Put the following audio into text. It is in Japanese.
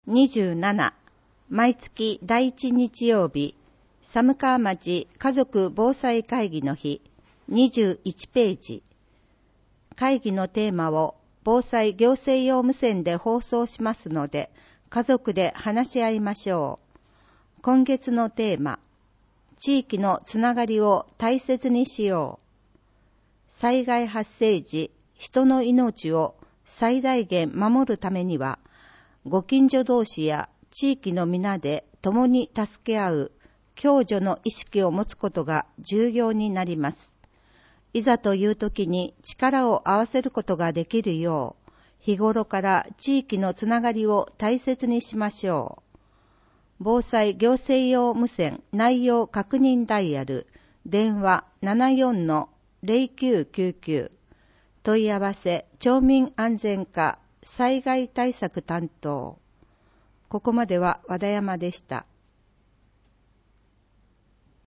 27、毎月第1日曜日、寒川町家族防災会議の日、21ページ。会議のテーマを防災行政用無線で放送しますので、家族で話し合いましょう。今月のテーマ、地域のつながりを大切にしよう。災害発生時、人の命を最大限守るためには、ご近所同士や地域の皆で共に助け合う共助の意識を持つことが重要になります。いざという時に力を合わせることができるよう、日頃から地域のつながりを大切にしましょう。防災行政用無線内容確認ダイヤル、電話 74-0999、問い合わせ町民安全課災害対策担当。ここまでは和田山でした。